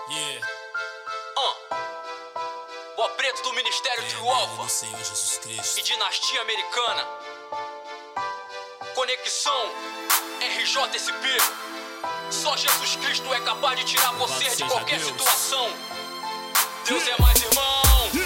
Yeah. Boa Preto do Ministério Trio Alfa do Senhor Jesus Cristo e Dinastia Americana. Conexão RJSP. Só Jesus Cristo é capaz de tirar você de qualquer situação. Deus é mais irmão.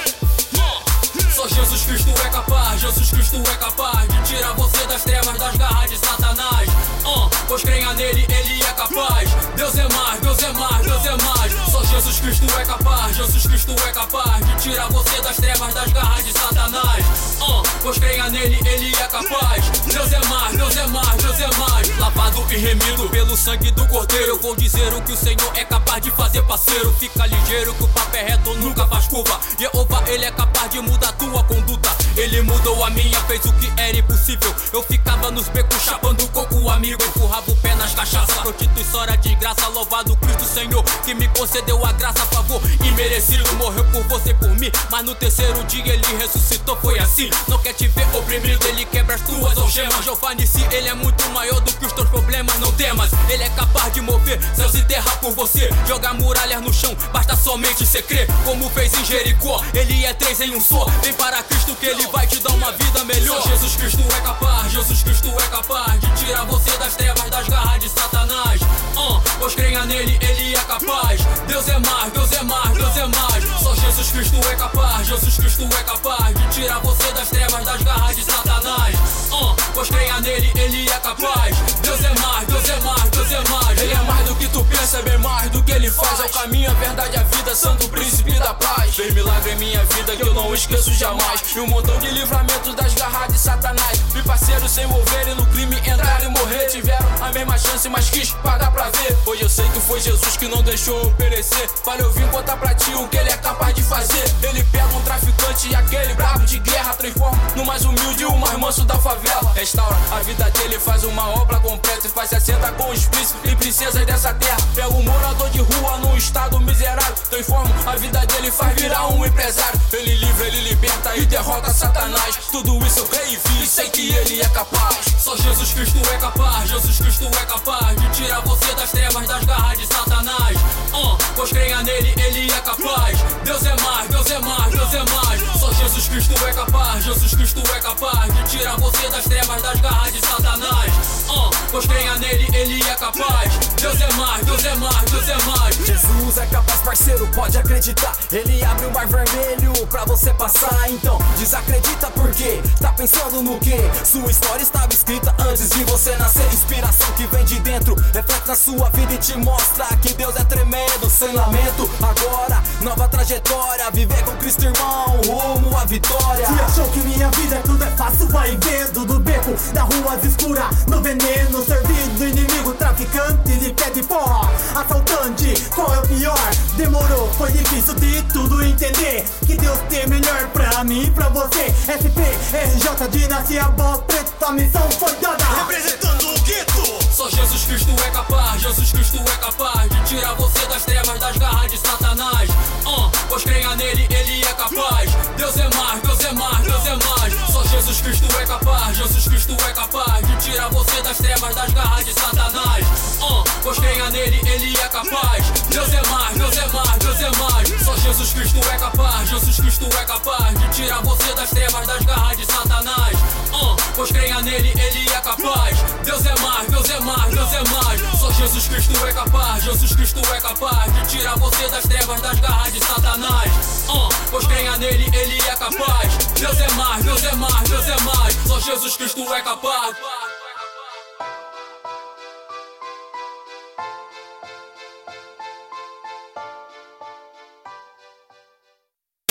Só Jesus Cristo é capaz, Jesus Cristo é capaz de tirar você das trevas, das garras de Satanás. Pois creia nele, ele é capaz. Deus é mais, Deus é mais, Deus é mais. Só Jesus Cristo é capaz, Jesus Cristo é capaz de tirar você das trevas, das garras de Satanás. Pois creia nele, ele é capaz. Deus é mais, Deus é mais, Deus é mais. Lavado e remido pelo sangue do Cordeiro, eu vou dizer o que o Senhor é capaz de fazer, parceiro. Fica ligeiro que o papo é reto, nunca faz curva. Jeová, ele é capaz de mudar tua conduta. Ele mudou a minha, fez o que era impossível. Eu ficava nos becos chapando coco, amigo. Empurrava o pé nas cachaças, prostituição era de graça. Louvado Cristo Senhor, que me concedeu a graça, favor imerecido. Morreu por você e por mim, mas no terceiro dia ele ressuscitou, foi assim. Não quer te ver oprimido, ele quebra as tuas algemas. Jeová Nissi, ele é muito maior do que os teus problemas, não temas. Ele é capaz de mover céus e terra por você, jogar muralhas no chão, basta somente cê crer. Como fez em Jericó, ele é 3 em um só. Vem para Cristo que ele vai te dar uma vida melhor. Só Jesus Cristo é capaz, Jesus Cristo é capaz de tirar você das trevas, das garras de Satanás. Pois creia nele, ele é capaz. Deus é mais, Deus é mais, Deus é mais. Só Jesus Cristo é capaz, Jesus Cristo é capaz de tirar você das trevas, das garras de Satanás. Pois creia nele, ele é capaz. Deus é mais, Deus é mais, Deus é mais. Ele é mais do que tu pensa, é bem mais do que ele faz. É o caminho, a verdade, a vida, santo príncipe da paz. Fez milagre em minha vida que eu não esqueço jamais. E um montão de livramentos das garras de Satanás. Vi parceiros se envolverem no crime, entrar e morrer. Tiveram a mesma chance, mas quis pagar pra ver. Hoje eu sei que foi Jesus que não deixou eu perecer. Falei, eu vim contar pra ti o que ele é capaz de fazer. Ele pega um traficante e aquele brabo de guerra, transforma no mais humilde e o mais manso da favela. Restaura a vida dele, faz uma obra completa e faz 60 com os príncipes e princesas dessa terra. Pega um morador de rua num estado miserável, transforma a vida dele, faz virar um empresário. Ele livra, ele liberta e derrota Satanás. Tudo isso eu creio e vi, sei que ele é capaz. Só Jesus Cristo é capaz, Jesus Cristo é capaz de tirar você das trevas, das garras de Satanás. Pois creia nele, ele é capaz. Deus é mais, Deus é mais, Deus é mais. Só Jesus Cristo é capaz, Jesus Cristo é capaz de tirar você das trevas, das garras de Satanás. Pois creia nele, ele é capaz. Deus é mais, Deus é mais, Deus é mais. Jesus é capaz, parceiro, pode acreditar. Ele abre o mar vermelho pra você passar. Então desacredita porque tá pensando no quê? Sua história estava escrita antes de você nascer. Inspiração que vem de dentro reflete na sua vida e te mostra que Deus é tremendo, sem lamento. Agora, nova trajetória, viver com Cristo, irmão, rumo à vitória. Se achou que minha vida tudo é fácil, vai vendo do beco, da rua escura, no veneno, servido, inimigo, traficante de pé de pó, assaltante, qual é o pior? Demorou, foi difícil de tudo entender, que Deus tem melhor pra mim e pra você. SP, RJ, Dinastia, Boa Preto, a missão foi dada. Representando o gueto. Só Jesus Cristo é capaz, Jesus Cristo é capaz de tirar você das trevas, das garras de Satanás. Pois creia nele, ele é capaz. Deus é mais, Deus é mais, Deus é mais. Só Jesus Cristo é capaz, Jesus Cristo é capaz de tirar você das trevas, das garras de Satanás. Pois creia nele, ele é capaz. Deus é mais, Deus é mais, Deus é mais. Só Jesus Cristo é capaz, Jesus Cristo é capaz de tirar você das trevas, das garras de Satanás. Pois creia nele, ele é capaz. Deus é mais, Deus é mais, Deus é mais. Só Jesus Cristo é capaz, Jesus Cristo é capaz de tirar você das trevas, das garras de Satanás. Pois creia nele, ele é capaz. Deus é mais, Deus é mais, Deus é mais. Só Jesus Cristo é capaz.